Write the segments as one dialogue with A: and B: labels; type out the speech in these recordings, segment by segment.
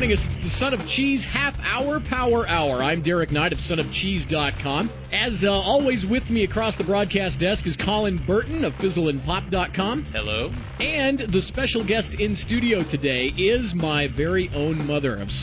A: joining us. It's the Son of Cheese half-hour power hour. I'm Derek Knight of sonofcheese.com. As always, with me across the broadcast desk is Colin Burton of fizzleandpop.com.
B: Hello.
A: And the special guest in studio today is my very own mother of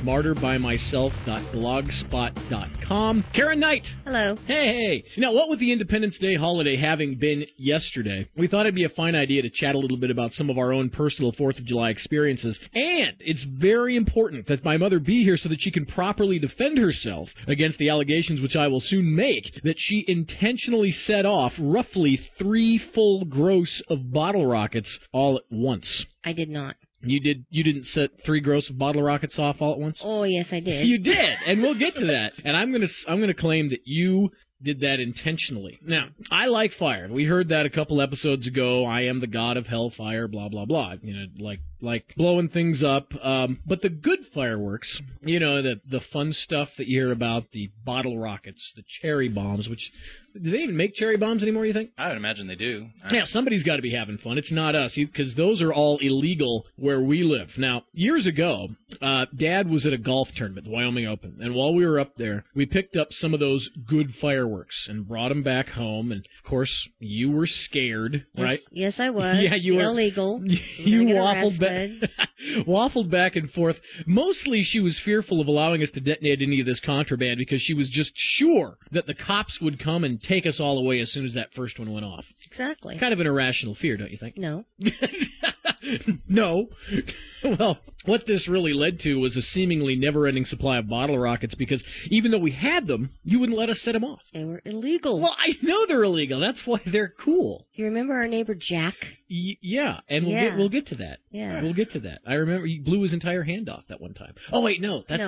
A: smarterbymyself.blogspot.com, Karen Knight.
C: Hello.
A: Hey. Now, what with the Independence Day holiday having been yesterday, we thought it'd be a fine idea to chat a little bit about some of our own personal 4th of July experiences. And it's very important that my mother be here so that she can properly defend herself against the allegations which I will soon make that she intentionally set off roughly 3 full gross of bottle rockets all at once.
C: I did not.
A: You didn't set 3 gross of bottle rockets off all at once?
C: Oh, yes, I did.
A: You did, and we'll get to that. And I'm gonna claim that you did that intentionally. Now, I like fire. We heard that a couple episodes ago. I am the god of hellfire, blah, blah, blah. You know, like blowing things up. But the good fireworks, you know, the fun stuff that you hear about, the bottle rockets, the cherry bombs, which, do they even make cherry bombs anymore, you think?
B: I would imagine they do.
A: Yeah, somebody's got to be having fun. It's not us, because those are all illegal where we live. Now, years ago, Dad was at a golf tournament, the Wyoming Open, and while we were up there, we picked up some of those good fireworks and brought them back home, and of course, you were scared, right?
C: Yes, I was.
A: Yeah, you were.
C: Illegal.
A: You waffled back and forth. Mostly she was fearful of allowing us to detonate any of this contraband because she was just sure that the cops would come and take us all away as soon as that first one went off.
C: Exactly.
A: Kind of an irrational fear, don't you think?
C: No.
A: No. Well, what this really led to was a seemingly never-ending supply of bottle rockets because even though we had them, you wouldn't let us set them off.
C: They were illegal.
A: Well, I know they're illegal. That's why they're cool.
C: You remember our neighbor Jack?
A: Yeah, and we'll get to that.
C: Yeah,
A: we'll get to that. I remember he blew his entire hand off that one time. Oh wait, no, that's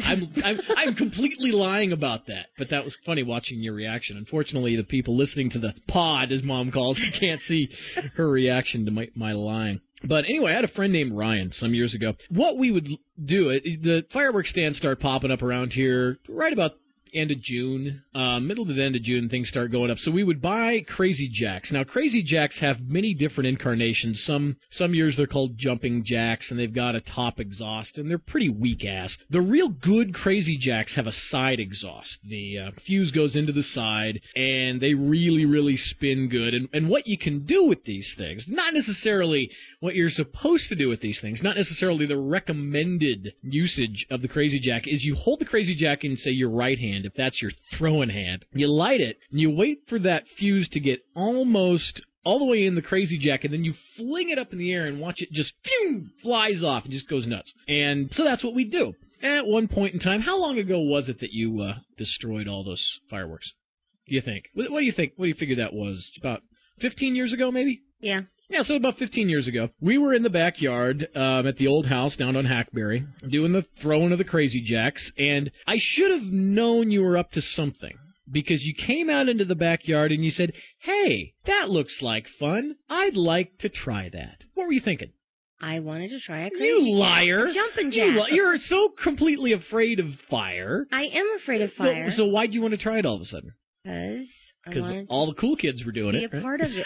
A: I'm completely lying about that. But that was funny watching your reaction. Unfortunately, the people listening to the pod, as Mom calls it, can't see her reaction to my lying. But anyway, I had a friend named Ryan some years ago. What we would do, the fireworks stands start popping up around here right about end of June, middle to the end of June, things start going up. So we would buy Crazy Jacks. Now, Crazy Jacks have many different incarnations. Some years they're called Jumping Jacks, and they've got a top exhaust, and they're pretty weak-ass. The real good Crazy Jacks have a side exhaust. The fuse goes into the side, and they really, really spin good. And what you can do with these things, not necessarily what you're supposed to do with these things, not necessarily the recommended usage of the Crazy Jack, is you hold the Crazy Jack in, say, your right hand, if that's your throwing hand. You light it, and you wait for that fuse to get almost all the way in the Crazy Jack, and then you fling it up in the air and watch it just flies off and just goes nuts. And so that's what we do. At one point in time, how long ago was it that you destroyed all those fireworks, do you think? What do you think? What do you figure that was? About 15 years ago, maybe?
C: Yeah.
A: Yeah, so about 15 years ago, we were in the backyard at the old house down on Hackberry doing the throwing of the Crazy Jacks, and I should have known you were up to something because you came out into the backyard and you said, "Hey, that looks like fun. I'd like to try that." What were you thinking?
C: I wanted to try a Crazy
A: You liar.
C: Jack. Jumping Jack.
A: You're so completely afraid of fire.
C: I am afraid of fire.
A: So why'd you want to try it all of a sudden?
C: Because
A: all the cool kids were doing it.
C: Be a part of it.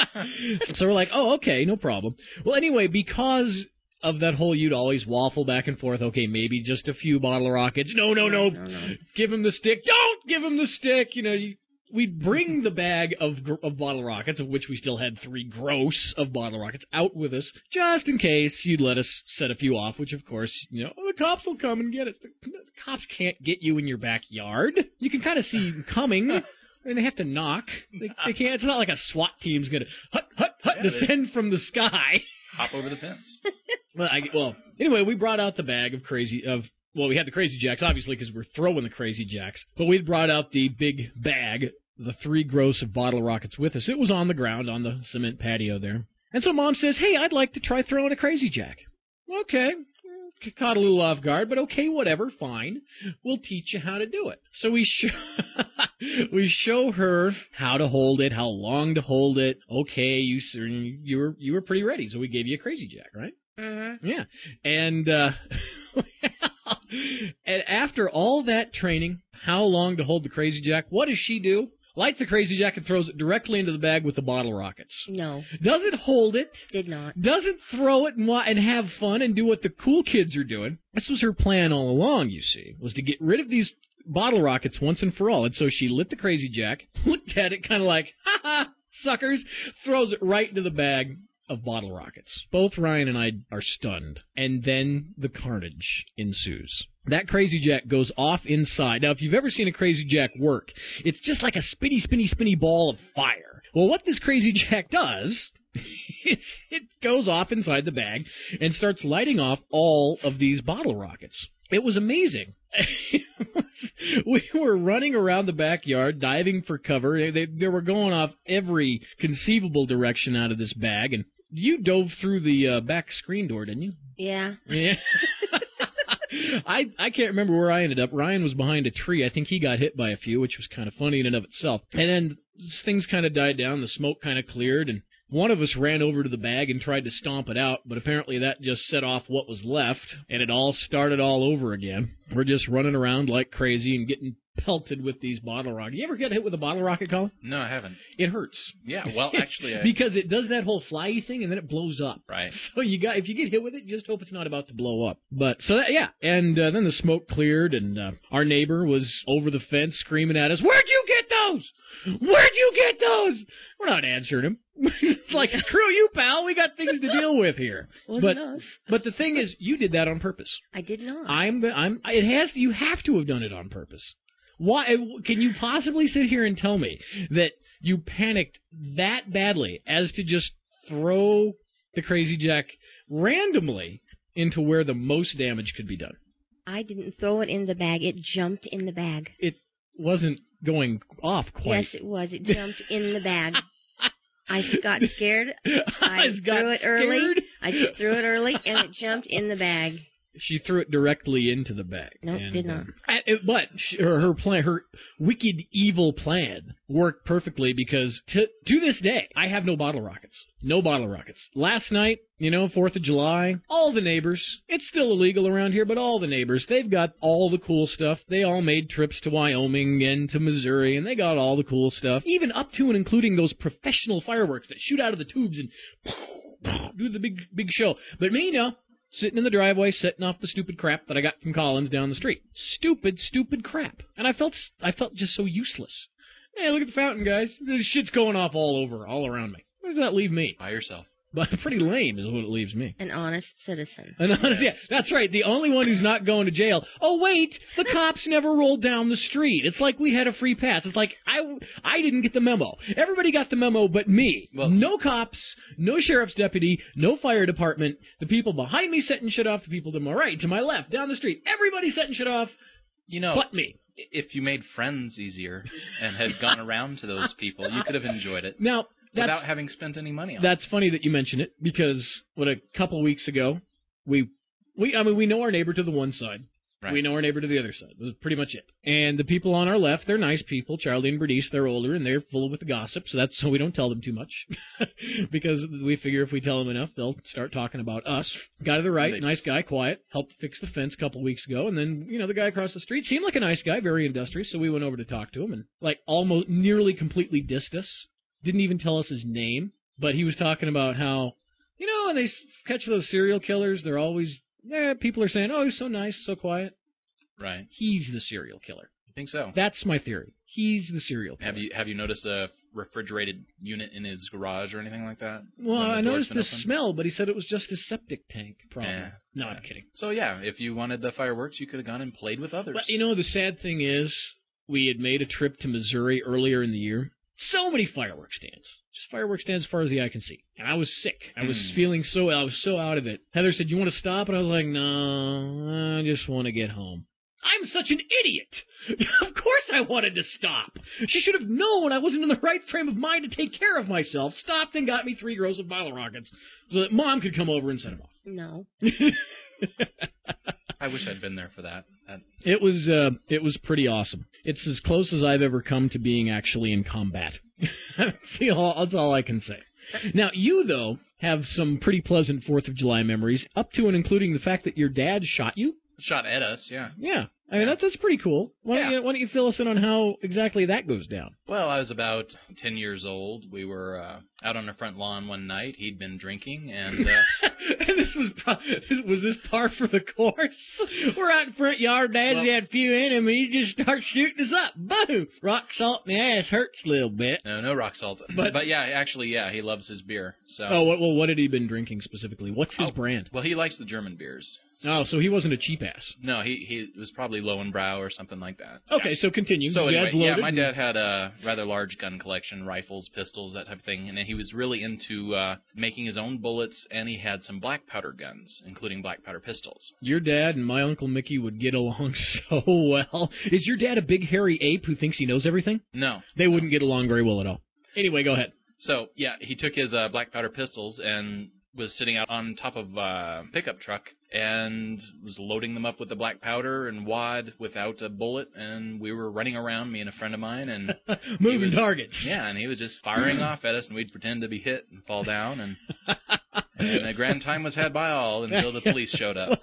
A: So we're like, oh, okay, no problem. Well, anyway, because of that whole you'd always waffle back and forth, okay, maybe just a few bottle rockets. No. Give him the stick. Don't give him the stick. You know, we'd bring the bag of bottle rockets, of which we still had 3 gross of bottle rockets, out with us, just in case you'd let us set a few off, which, of course, you know, the cops will come and get us. The cops can't get you in your backyard. You can kind of see them coming. And they have to knock. They can't. It's not like a SWAT team's going to descend from the sky.
B: Hop over the fence.
A: Well, anyway, we brought out the bag of we had the Crazy Jacks, obviously, because we're throwing the Crazy Jacks. But we brought out the big bag, the 3 gross of bottle rockets with us. It was on the ground on the cement patio there. And so Mom says, "Hey, I'd like to try throwing a Crazy Jack." Okay. Caught a little off guard, but okay, whatever, fine. We'll teach you how to do it. So we show her how to hold it, how long to hold it. Okay, you were pretty ready, so we gave you a Crazy Jack, right?
C: Mm-hmm.
A: Yeah. And and after all that training, how long to hold the Crazy Jack, what does she do? lights the Crazy Jack and throws it directly into the bag with the bottle rockets.
C: No.
A: Doesn't hold it.
C: Did not.
A: Doesn't throw it and have fun and do what the cool kids are doing. This was her plan all along, you see, was to get rid of these bottle rockets once and for all. And so she lit the Crazy Jack, looked at it kind of like, ha ha, suckers, throws it right into the bag of bottle rockets. Both Ryan and I are stunned. And then the carnage ensues. That Crazy Jack goes off inside. Now, if you've ever seen a Crazy Jack work, it's just like a spinny ball of fire. Well, what this Crazy Jack does is it goes off inside the bag and starts lighting off all of these bottle rockets. It was amazing. We were running around the backyard, diving for cover. They were going off every conceivable direction out of this bag, and you dove through the back screen door, didn't you?
C: Yeah.
A: Yeah. I can't remember where I ended up. Ryan was behind a tree. I think he got hit by a few, which was kind of funny in and of itself. And then things kind of died down. The smoke kind of cleared, and one of us ran over to the bag and tried to stomp it out, but apparently that just set off what was left, and it all started all over again. We're just running around like crazy and getting pelted with these bottle rockets. You ever get hit with a bottle rocket, Colin?
B: No, I haven't.
A: It hurts.
B: Yeah, well, actually,
A: because it does that whole flyy thing, and then it blows up.
B: Right.
A: So if you get hit with it, you just hope it's not about to blow up. But so that, yeah, and then the smoke cleared, and our neighbor was over the fence screaming at us, "Where'd you get those? Where'd you get those?" We're not answering him. It's like, screw you, pal. We got things to deal with here.
C: Wasn't us.
A: But the thing is, you did that on purpose.
C: I did not.
A: You have to have done it on purpose. Why can you possibly sit here and tell me that you panicked that badly as to just throw the Crazy Jack randomly into where the most damage could be done?
C: I didn't throw it in the bag. It jumped in the bag.
A: It wasn't going off quite.
C: Yes, it was. It jumped in the bag. I got scared. I threw it early. I just threw it early, and it jumped in the bag.
A: She threw it directly into the bag.
C: Nope, did not.
A: But her plan, her wicked, evil plan, worked perfectly because to this day, I have no bottle rockets. No bottle rockets. Last night, 4th of July, all the neighbors, it's still illegal around here, but all the neighbors, they've got all the cool stuff. They all made trips to Wyoming and to Missouri, and they got all the cool stuff, even up to and including those professional fireworks that shoot out of the tubes and do the big show. But me, sitting in the driveway, setting off the stupid crap that I got from Collins down the street. Stupid crap. And I felt just so useless. Hey, look at the fountain, guys. This shit's going off all around me. Where does that leave me?
B: By yourself.
A: But pretty lame is what it leaves me.
C: An honest citizen.
A: Yeah, that's right. The only one who's not going to jail. Oh, wait, the cops never rolled down the street. It's like we had a free pass. It's like I didn't get the memo. Everybody got the memo but me. Well, no cops, no sheriff's deputy, no fire department. The people behind me setting shit off, the people to my right, to my left, down the street. Everybody setting shit off but me.
B: If you made friends easier and had gone around to those people, you could have enjoyed it.
A: Now,
B: without having spent any money on it.
A: That's funny that you mention it, because a couple weeks ago, we know our neighbor to the one side. Right. We know our neighbor to the other side. That was pretty much it. And the people on our left, they're nice people. Charlie and Bernice, they're older, and they're full with the gossip, so we don't tell them too much. Because we figure if we tell them enough, they'll start talking about us. Guy to the right, nice guy, quiet, helped fix the fence a couple weeks ago. And then, the guy across the street seemed like a nice guy, very industrious, so we went over to talk to him and, almost nearly completely dissed us. Didn't even tell us his name, but he was talking about how, when they catch those serial killers, they're always, people are saying, oh, he's so nice, so quiet.
B: Right.
A: He's the serial killer.
B: I think so.
A: That's my theory. He's the serial killer.
B: Have you noticed a refrigerated unit in his garage or anything like that?
A: Well, I noticed the smell, but he said it was just his septic tank problem. Yeah. No, I'm kidding.
B: So, yeah, if you wanted the fireworks, you could have gone and played with others.
A: But, the sad thing is, we had made a trip to Missouri earlier in the year. So many fireworks stands. Just fireworks stands as far as the eye can see. And I was sick. I was feeling I was so out of it. Heather said, you want to stop? And I was like, no, I just want to get home. I'm such an idiot. Of course I wanted to stop. She should have known I wasn't in the right frame of mind to take care of myself. Stopped and got me 3 gross of bottle rockets so that Mom could come over and set them off.
C: No.
B: I wish I'd been there for that.
A: It was pretty awesome. It's as close as I've ever come to being actually in combat. That's all I can say. Now, you, though, have some pretty pleasant 4th of July memories, up to and including the fact that your dad shot you.
B: Shot at us, yeah.
A: Yeah. I mean, that's pretty cool. Why don't you fill us in on how exactly that goes down?
B: Well, I was about 10 years old. We were out on the front lawn one night. He'd been drinking, and
A: and this was par for the course. We're out in front yard. Dad's had a few in him, and he just starts shooting us up. Boom! Rock salt in the ass hurts a little bit.
B: No rock salt. But yeah, he loves his beer. So.
A: Oh, what had he been drinking specifically? What's his brand?
B: Well, he likes the German beers.
A: So he wasn't a cheap ass.
B: No, he was probably Lowenbrau or something like that.
A: Okay, so continue.
B: So anyway, my dad had a rather large gun collection, rifles, pistols, that type of thing, and then he was really into making his own bullets, and he had some black powder guns, including black powder pistols.
A: Your dad and my Uncle Mickey would get along so well. Is your dad a big hairy ape who thinks he knows everything?
B: No.
A: They wouldn't get along very well at all. Anyway, go ahead.
B: So, yeah, he took his black powder pistols and was sitting out on top of a pickup truck and was loading them up with the black powder and wad without a bullet, and we were running around, me and a friend of mine, and
A: moving targets.
B: Yeah, and he was just firing off at us, and we'd pretend to be hit and fall down, and a grand time was had by all until the police showed up.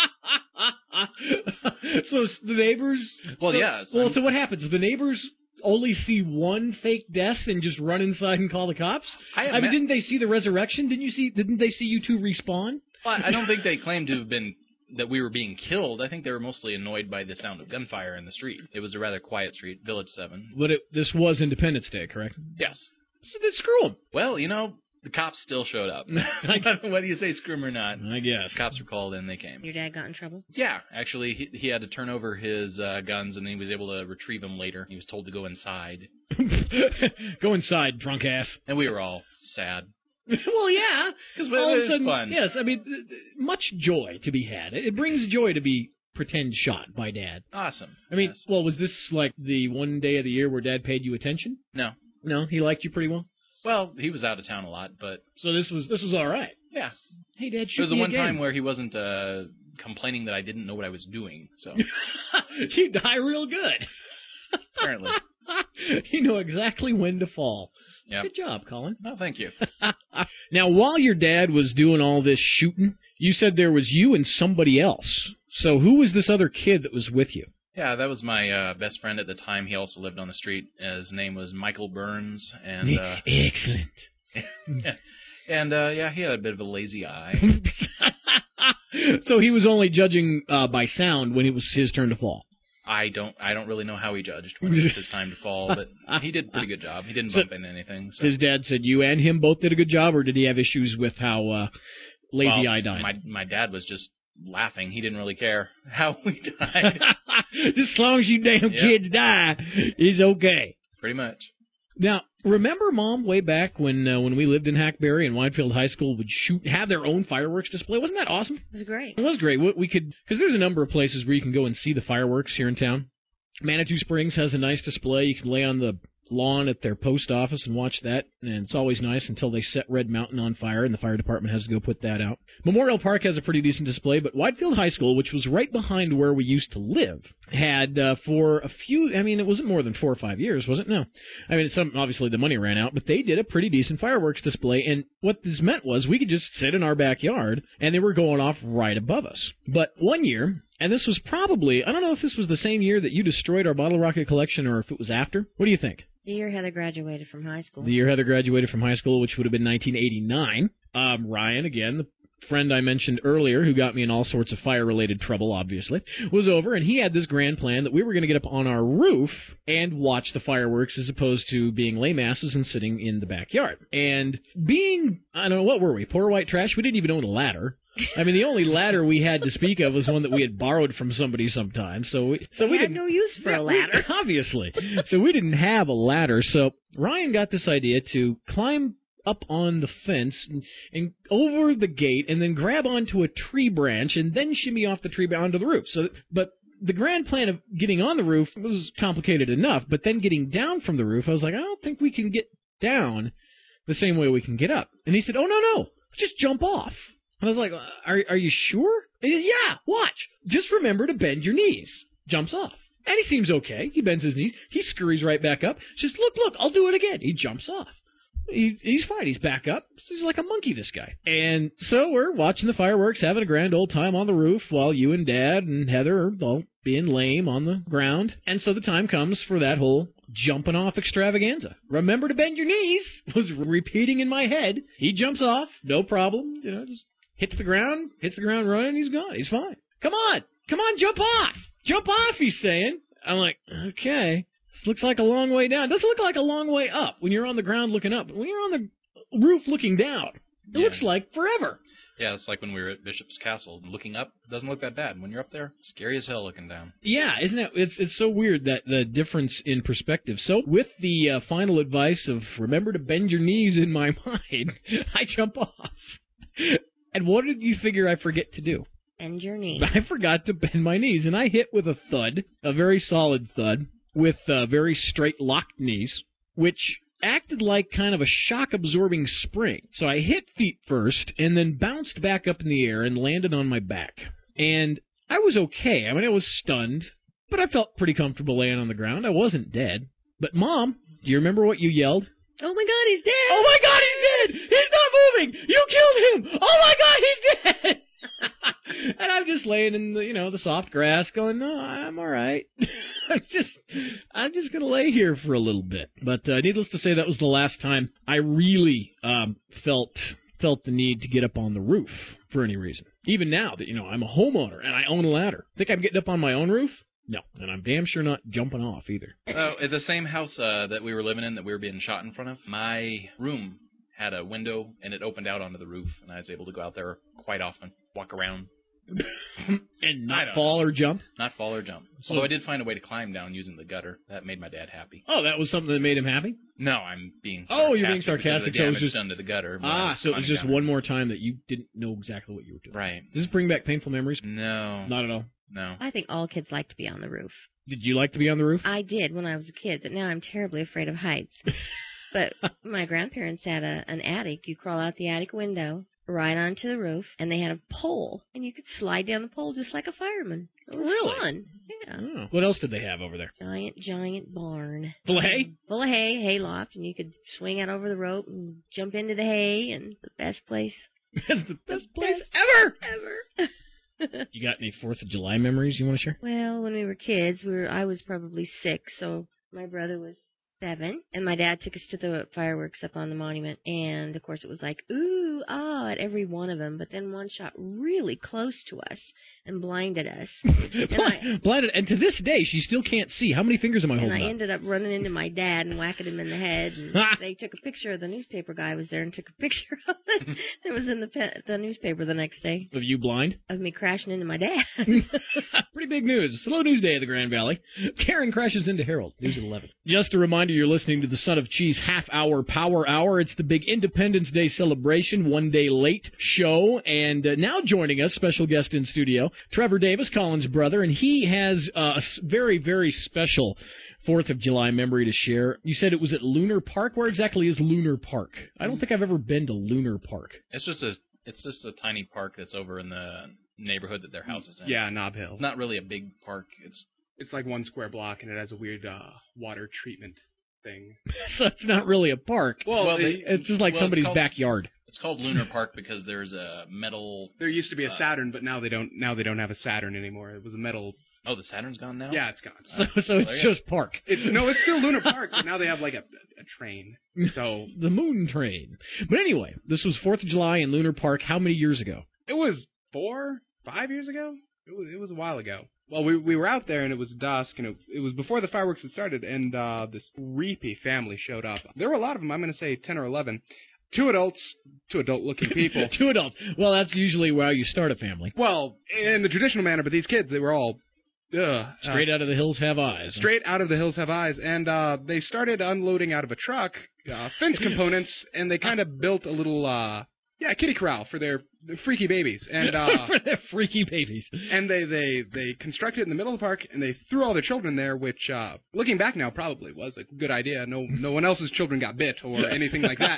A: So the neighbors... So what happens? The neighbors only see one fake death and just run inside and call the cops? I mean, didn't they see the resurrection? Didn't they see you two respawn?
B: Well, I don't think they claimed to have been that we were being killed. I think they were mostly annoyed by the sound of gunfire in the street. It was a rather quiet street, Village 7.
A: But this was Independence Day, correct?
B: Yes.
A: So then screw them.
B: Well, the cops still showed up. Whether you say screw them or not.
A: I guess.
B: The cops were called and they came.
C: Your dad got in trouble?
B: Yeah. Actually, he had to turn over his guns, and he was able to retrieve them later. He was told to go inside.
A: Go inside, drunk ass.
B: And we were all sad.
A: Well, yeah.
B: Because all of a sudden,
A: fun. Yes, I mean, much joy to be had. It brings joy to be pretend shot by Dad.
B: Awesome.
A: I mean, well, was this like the one day of the year where Dad paid you attention?
B: No.
A: No? He liked you pretty well?
B: Well, he was out of town a lot, but...
A: So this was all right?
B: Yeah.
A: Hey, Dad, shoot
B: There was the
A: me
B: one
A: again.
B: time where he wasn't complaining that I didn't know what I was doing, so...
A: You die real good.
B: Apparently.
A: You know exactly when to fall.
B: Yep.
A: Good job, Colin.
B: Oh, thank you.
A: Now, while your dad was doing all this shooting, you said there was you and somebody else. So who was this other kid that was with you?
B: Yeah, that was my best friend at the time. He also lived on the street. His name was Michael Burns. And
A: excellent.
B: And he had a bit of a lazy eye.
A: So he was only judging by sound when it was his turn to fall.
B: I don't really know how he judged when it was his time to fall, but he did a pretty good job. He didn't bump into anything. So.
A: His dad said you and him both did a good job, or did he have issues with how lazy eye died?
B: My dad was just laughing. He didn't really care how we died.
A: Just as long as you damn kids die, it's okay.
B: Pretty much.
A: Now, remember, Mom, way back when we lived in Hackberry and Widefield High School would have their own fireworks display? Wasn't that awesome?
C: It was great.
A: It was great. We could, because there's a number of places where you can go and see the fireworks here in town. Manitou Springs has a nice display. You can lay on the lawn at their post office and watch that, and it's always nice until they set Red Mountain on fire and the fire department has to go put that out. Memorial Park has a pretty decent display, but Widefield High School, which was right behind where we used to live, had for a few, I mean, it wasn't more than 4 or 5 years, was it? No. I mean, obviously the money ran out, but they did a pretty decent fireworks display, and what this meant was we could just sit in our backyard, and they were going off right above us. But one year, and this was probably, I don't know if this was the same year that you destroyed our bottle rocket collection or if it was after. What do you think?
C: The year Heather graduated from high school.
A: The year Heather graduated from high school, which would have been 1989. Ryan, again, the friend I mentioned earlier who got me in all sorts of fire-related trouble, obviously, was over, and he had this grand plan that we were going to get up on our roof and watch the fireworks as opposed to being lame asses and sitting in the backyard. And being, I don't know, what were we, poor white trash? We didn't even own a ladder. I mean, the only ladder we had to speak of was one that we had borrowed from somebody sometime. So we
C: had no use for a ladder.
A: Obviously. So we didn't have a ladder. So Ryan got this idea to climb up on the fence and over the gate and then grab onto a tree branch and then shimmy off the tree onto the roof. But the grand plan of getting on the roof was complicated enough, but then getting down from the roof, I was like, I don't think we can get down the same way we can get up. And he said, oh, no, just jump off. And I was like, are you sure? He said, yeah, watch. Just remember to bend your knees. Jumps off. And he seems okay. He bends his knees. He scurries right back up. Says, look, I'll do it again. He jumps off. He's fine. He's back up. He's like a monkey, this guy. And so we're watching the fireworks, having a grand old time on the roof while you and Dad and Heather are all being lame on the ground. And so the time comes for that whole jumping off extravaganza. Remember to bend your knees was repeating in my head. He jumps off, no problem, just hits the ground running, he's gone. He's fine. Come on, jump off. Jump off, he's saying. I'm like, okay. This looks like a long way down. It doesn't look like a long way up when you're on the ground looking up. When you're on the roof looking down, it looks like forever.
B: Yeah, it's like when we were at Bishop's Castle. Looking up doesn't look that bad. When you're up there, it's scary as hell looking down.
A: Yeah, isn't it? It's so weird, that the difference in perspective. So with the final advice of remember to bend your knees in my mind, I jump off. And what did you figure I forget to do?
C: Bend your knees.
A: I forgot to bend my knees, and I hit with a thud, a very solid thud, with very straight locked knees, which acted like kind of a shock-absorbing spring. So I hit feet first, and then bounced back up in the air and landed on my back. And I was okay. I mean, I was stunned, but I felt pretty comfortable laying on the ground. I wasn't dead. But, Mom, do you remember what you yelled?
C: Oh, my God, he's dead!
A: Oh, my God, he's dead! He's not moving! You killed him! Oh, my God, he's dead! And I'm just laying in the soft grass going, no, I'm all right. I'm just going to lay here for a little bit. But needless to say, that was the last time I really felt the need to get up on the roof for any reason. Even now that, I'm a homeowner and I own a ladder. Think I'm getting up on my own roof? No, and I'm damn sure not jumping off either.
B: At the same house that we were living in that we were being shot in front of, my room had a window and it opened out onto the roof, and I was able to go out there quite often, walk around.
A: And not fall or jump?
B: Not fall or jump. Although I did find a way to climb down using the gutter. That made my dad happy.
A: Oh, that was something that made him happy?
B: No, I'm being sarcastic.
A: Oh, you're being sarcastic.
B: So it was just done to the gutter.
A: So it was just one more time that you didn't know exactly what you were doing.
B: Right.
A: Does this bring back painful memories?
B: No.
A: Not at all?
B: No.
C: I think all kids like to be on the roof.
A: Did you like to be on the roof?
C: I did when I was a kid, but now I'm terribly afraid of heights. But my grandparents had an attic. You crawl out the attic window, right onto the roof, and they had a pole, and you could slide down the pole just like a fireman. It was fun. Yeah.
A: Oh. What else did they have over there?
C: Giant barn.
A: Full of hay? Full
C: of hay loft, and you could swing out over the rope and jump into the hay, and the best place.
A: That's the best place ever!
C: Ever.
A: You got any 4th of July memories you want to share?
C: Well, when we were kids, I was probably 6, so my brother was 7, and my dad took us to the fireworks up on the monument, and of course it was like, ooh, ah, at every one of them, but then one shot really close to us and blinded us.
A: Blinded, and to this day, she still can't see. How many fingers am I holding up?
C: And I ended up running into my dad and whacking him in the head, and they took a picture of the newspaper guy was there and took a picture of it. It was in the newspaper the next day.
A: Of you blind?
C: Of me crashing into my dad.
A: Pretty big news. Slow news day of the Grand Valley. Karen crashes into Harold. News at 11. Just a reminder, you're listening to the Son of Cheese half-hour power hour. It's the big Independence Day celebration, one day late show. And now joining us, special guest in studio, Trevor Davis, Colin's brother, and he has a very, very special 4th of July memory to share. You said it was at Lunar Park. Where exactly is Lunar Park? I don't think I've ever been to Lunar Park.
B: It's just a tiny park that's over in the neighborhood that their house is in.
D: Yeah, Nob Hill.
B: It's not really a big park.
D: It's like 1 square block, and it has a weird water treatment thing.
A: So it's not really a park.
D: Well,
A: it's just like somebody's backyard.
B: It's called Lunar Park because there's a metal.
D: There used to be a Saturn, but now they don't. Now they don't have a Saturn anymore. It was a metal.
B: Oh, the Saturn's gone now?
D: Yeah, it's gone.
A: So it's just park.
D: It's still Lunar Park, but now they have like a train. So
A: the moon train. But anyway, this was 4th of July in Lunar Park. How many years ago?
D: It was 4, 5 years ago. It was a while ago. Well, we were out there, and it was dusk, and it was before the fireworks had started, and this creepy family showed up. There were a lot of them. I'm going to say 10 or 11. 2 adult-looking people.
A: 2 adults. Well, that's usually how you start a family.
D: Well, in the traditional manner, but these kids, they were all...
A: straight out of the hills have eyes.
D: Straight out of the hills have eyes. And they started unloading out of a truck fence components, and they kind of built a little... kitty corral for their freaky babies, and
A: for their freaky babies.
D: And they constructed it in the middle of the park, and they threw all their children there, which, looking back now, probably was a good idea. No one else's children got bit or anything like that.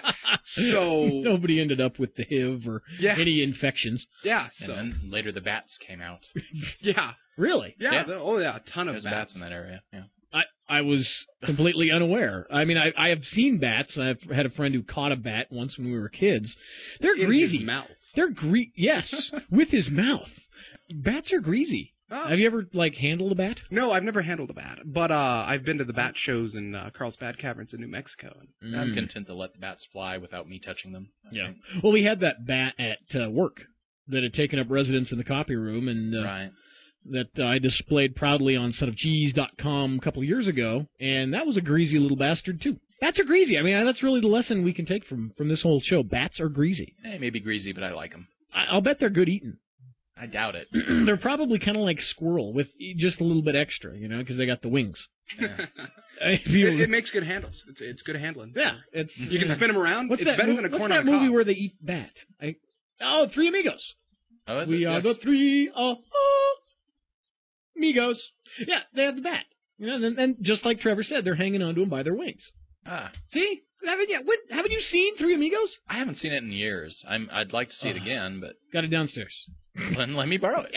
D: So
A: nobody ended up with the HIV or any infections.
D: Yeah.
B: So and then later the bats came out.
D: Yeah.
A: Really?
D: Yeah. A ton of
B: There's bats in that area. Yeah.
A: I was completely unaware. I mean, I have seen bats. I've had a friend who caught a bat once when we were kids. They're greasy.
D: In his mouth.
A: They're yes, with his mouth. Bats are greasy.
D: Oh.
A: Have you ever, handled a bat?
D: No, I've never handled a bat, but I've been to the bat shows in Carlsbad Caverns in New Mexico.
B: I'm content to let the bats fly without me touching them.
A: Yeah. Well, we had that bat at work that had taken up residence in the copy room, and
B: Right.
A: that I displayed proudly on sonofcheese.com a couple of years ago, and that was a greasy little bastard, too. Bats are greasy. I mean, that's really the lesson we can take from this whole show. Bats are greasy.
B: They may be greasy, but I like them.
A: I'll bet they're good eating.
B: I doubt it.
A: They're probably kind of like squirrel with just a little bit extra, because they got the wings.
B: Yeah.
D: It makes good handles. It's good handling.
A: Yeah,
D: you can spin them around.
A: What's
D: it's
A: that
D: better than a corn on a
A: What's that movie
D: cob.
A: where they eat bat? Three Amigos.
B: Oh, is
A: We
B: it?
A: are
B: Yes.
A: the three amigos. Yeah, they have the bat. And just like Trevor said, they're hanging on to them by their wings.
B: Ah.
A: See? Haven't you seen Three Amigos?
B: I haven't seen it in years. I'd like to see it again, but
A: Got it downstairs.
B: let me borrow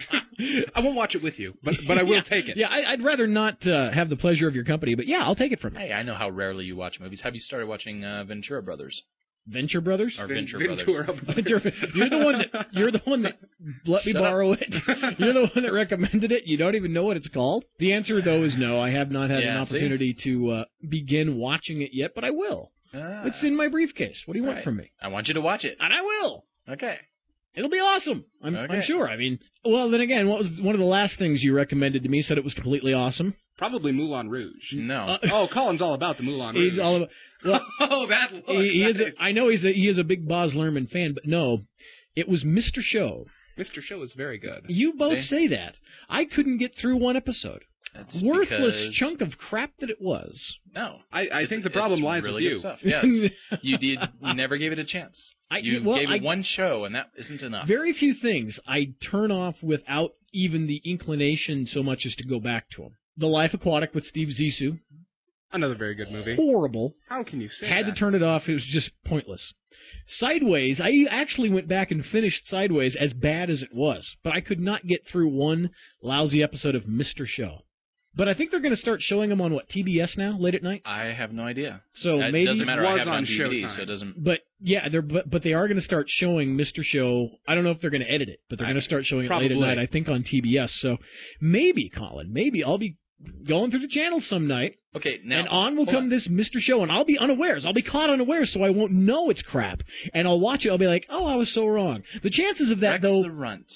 B: it.
D: I won't watch it with you, but I will take it.
A: Yeah, I'd rather not have the pleasure of your company, but yeah, I'll take it from you.
B: Hey, I know how rarely you watch movies. Have you started watching Ventura Brothers?
A: Venture Brothers?
B: Or Venture
D: Ventura
B: Brothers?
A: You're the one that let me
B: Shut
A: borrow it. You're the one that recommended it. You don't even know what it's called. The answer though is no. I have not had an opportunity to begin watching it yet, but I will. It's in my briefcase. What do you want from me?
B: I want you to watch it.
A: And I will.
B: Okay.
A: It'll be awesome. I'm sure. I mean, well, then again, what was one of the last things you recommended to me? Said it was completely awesome.
D: Probably Moulin Rouge.
B: No.
D: Colin's all about the Moulin Rouge.
A: He's all about. Well,
D: that look.
A: He is. I know he is a big Baz Luhrmann fan, but no, it was Mr. Show.
D: Mr. Show is very good.
A: You both say that. I couldn't get through one episode.
B: That's
A: Worthless chunk of crap that it was.
B: No.
D: I think the problem lies
B: really
D: with you.
B: Good stuff. Yes. You never gave it a chance. You gave it one show, and that isn't enough.
A: Very few things I turn off without even the inclination so much as to go back to them. The Life Aquatic with Steve Zissou.
D: Another very good movie.
A: Horrible.
D: How can you say
A: Had
D: that?
A: to turn it off. It was just pointless. Sideways, I actually went back and finished Sideways as bad as it was, but I could not get through one lousy episode of Mr. Show. But I think they're going to start showing them on, TBS now, late at night?
B: I have no idea.
A: So
B: it
A: maybe
B: doesn't matter. I have it on DVD,
D: Showtime.
B: so it doesn't.
A: But yeah, but they are going to start showing Mr. Show. I don't know if they're going to edit it, but they're going to start showing it late at night, I think, on TBS. So maybe, Colin, I'll be going through the channel some night.
B: Okay, now.
A: And on will come this Mr. Show, and I'll be unawares. I'll be caught unawares, so I won't know it's crap. And I'll watch it. I'll be like, oh, I was so wrong. The chances of that, though.
B: Rex the Runt.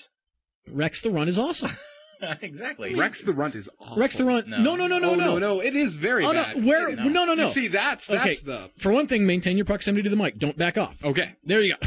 A: Rex the Runt is awesome.
B: Exactly.
D: Rex the Runt is awful.
A: Rex the Runt. No.
D: It is very bad.
A: No.
D: You see, that's the.
A: For one thing, maintain your proximity to the mic. Don't back off.
D: Okay.
A: There you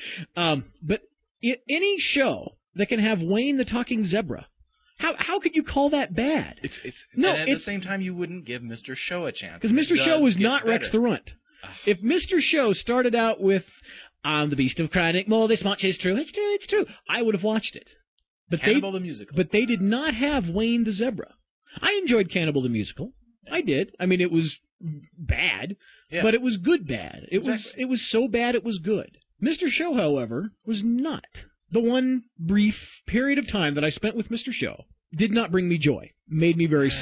A: go. But any show that can have Wayne the Talking Zebra, how could you call that bad?
B: And at the same time, you wouldn't give Mr. Show a chance.
A: Because Mr. Show was not Rex the Runt. If Mr. Show started out with the Beast of Chronic Mole, this much is true, it's true, I would have watched it. But
B: Cannibal the Musical.
A: But they did not have Wayne the Zebra. I enjoyed Cannibal the Musical. I did. I mean, it was bad, but it was good bad. It was so bad it was good. Mr. Show, however, was not. The one brief period of time that I spent with Mr. Show did not bring me joy. Made me very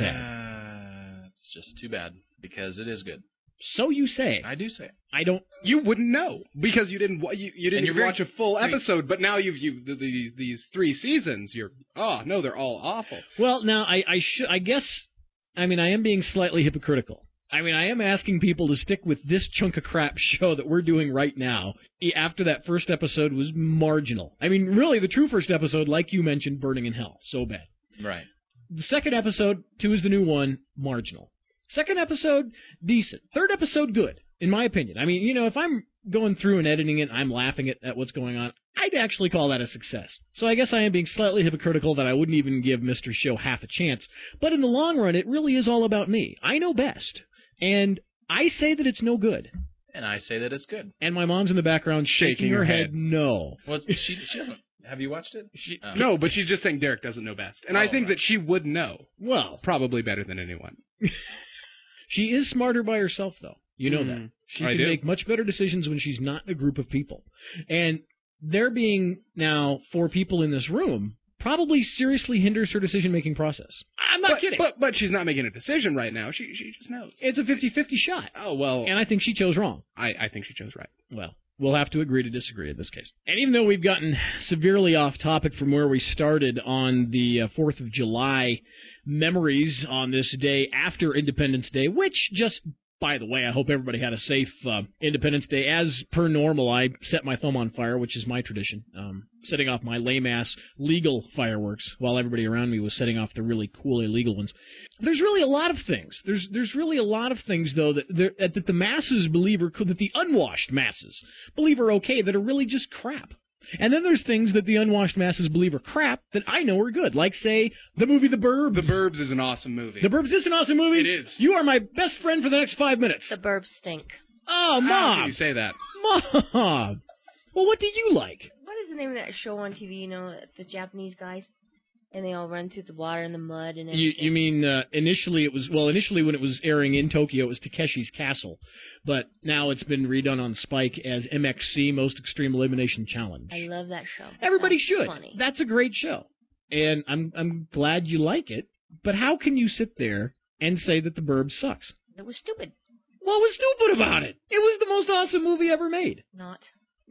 A: sad.
B: It's just too bad, because it is good.
A: So you say.
B: I do say.
A: I don't.
D: You wouldn't know because you didn't watch a full episode. But now these 3 seasons. They're all awful.
A: Well, now I guess. I mean, I am being slightly hypocritical. I mean, I am asking people to stick with this chunk of crap show that we're doing right now after that first episode was marginal. I mean, really, the true first episode, like you mentioned, Burning in Hell, so bad.
B: Right.
A: The second episode, 2 is the new one, marginal. Second episode, decent. Third episode, good, in my opinion. I mean, if I'm going through and editing it, I'm laughing at what's going on, I'd actually call that a success. So I guess I am being slightly hypocritical that I wouldn't even give Mr. Show half a chance. But in the long run, it really is all about me. I know best. And I say that it's no good.
B: And I say that it's good.
A: And my mom's in the background shaking her head no.
B: Well, she doesn't. Have you watched it?
D: No, but she's just saying Derek doesn't know best. And I think that she would know.
A: Well,
D: probably better than anyone.
A: She is smarter by herself, though. You know that. She can make much better decisions when she's not in a group of people. And there being now 4 people in this room probably seriously hinders her decision-making process. I'm not kidding.
D: But she's not making a decision right now. She just knows.
A: It's a 50-50 shot.
D: Oh, well.
A: And I think she chose wrong.
D: I think she chose right.
A: Well, we'll have to agree to disagree in this case. And even though we've gotten severely off topic from where we started on the 4th of July memories on this day after Independence Day, which just... By the way, I hope everybody had a safe Independence Day. As per normal, I set my thumb on fire, which is my tradition, setting off my lame-ass legal fireworks while everybody around me was setting off the really cool illegal ones. There's really a lot of things. There's really a lot of things, though, that the masses believe are cool, that the unwashed masses believe are okay, that are really just crap. And then there's things that the unwashed masses believe are crap that I know are good, like, say, the movie The Burbs.
D: The Burbs is an awesome movie.
A: The Burbs is an awesome movie?
D: It is.
A: You are my best friend for the next 5 minutes.
C: The Burbs stink.
A: Oh, Mom!
D: How can you say that?
A: Mom! Well, what do you like?
C: What is the name of that show on TV, you know, the Japanese guys? And they all run through the water and the mud and everything.
A: You mean initially when it was airing in Tokyo, it was Takeshi's Castle. But now it's been redone on Spike as MXC, Most Extreme Elimination Challenge.
C: I love that show.
A: Everybody should.
C: Funny.
A: That's a great show. And I'm glad you like it. But how can you sit there and say that The Burbs sucks?
C: It was stupid.
A: What was stupid about it? It was the most awesome movie ever made.
C: Not.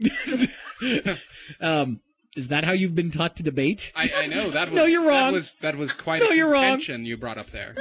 A: Is that how you've been taught to debate?
D: I know that was.
A: No, you're wrong.
D: That was quite a contention you brought up there.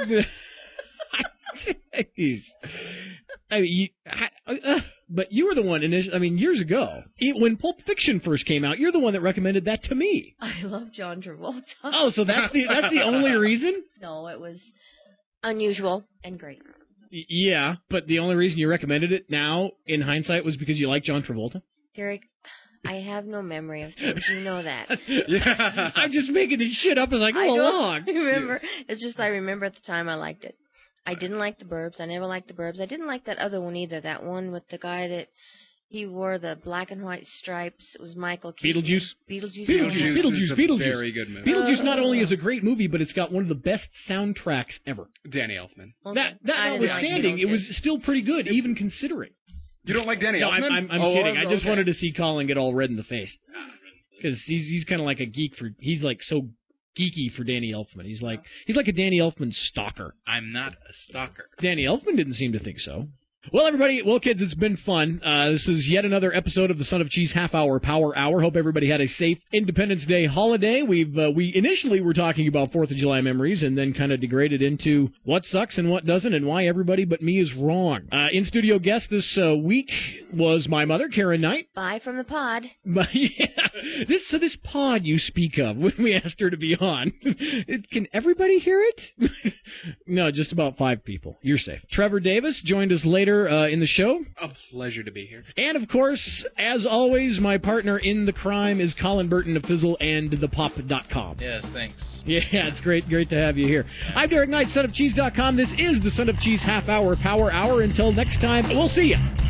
A: Jeez. I mean, but you were the one years ago, when Pulp Fiction first came out. You're the one that recommended that to me.
C: I love John Travolta.
A: Oh, so that's the only reason?
C: No, it was unusual and great.
A: Yeah, but the only reason you recommended it now, in hindsight, was because you like John Travolta?
C: Derek, I have no memory of things. You know that.
A: Yeah. I'm just making this shit up as I go along.
C: I remember. It's just I remember at the time I liked it. I didn't like The Burbs. I never liked The Burbs. I didn't like that other one either. That one with the guy that he wore the black and white stripes. It was Michael Keaton.
A: Beetlejuice.
D: Beetlejuice. Very good movie.
A: Beetlejuice not only is a great movie, but it's got one of the best soundtracks ever.
D: Danny Elfman.
A: Okay. That notwithstanding, it was still pretty good, even considering.
D: You don't like Danny Elfman?
A: No, I'm kidding. I just wanted to see Colin get all red in the face. Because he's kind of like a geek he's like so geeky for Danny Elfman. He's like a Danny Elfman stalker.
B: I'm not a stalker.
A: Danny Elfman didn't seem to think so. Well, kids, it's been fun. This is yet another episode of the Son of Cheese Half-Hour Power Hour. Hope everybody had a safe Independence Day holiday. We initially were talking about 4th of July memories and then kind of degraded into what sucks and what doesn't and why everybody but me is wrong. In-studio guest this week was my mother, Karen Knight.
C: Bye from the pod.
A: This pod you speak of when we asked her to be on. Can everybody hear it? No, just about 5 people. You're safe. Trevor Davis joined us later in the show.
D: A pleasure to be here.
A: And, of course, as always, my partner in the crime is Colin Burton of FizzleandThePop.com.
B: Yes, thanks.
A: Yeah, it's great to have you here. I'm Derek Knight, sonofcheese.com. This is the Son of Cheese Half-Hour Power Hour. Until next time, we'll see you.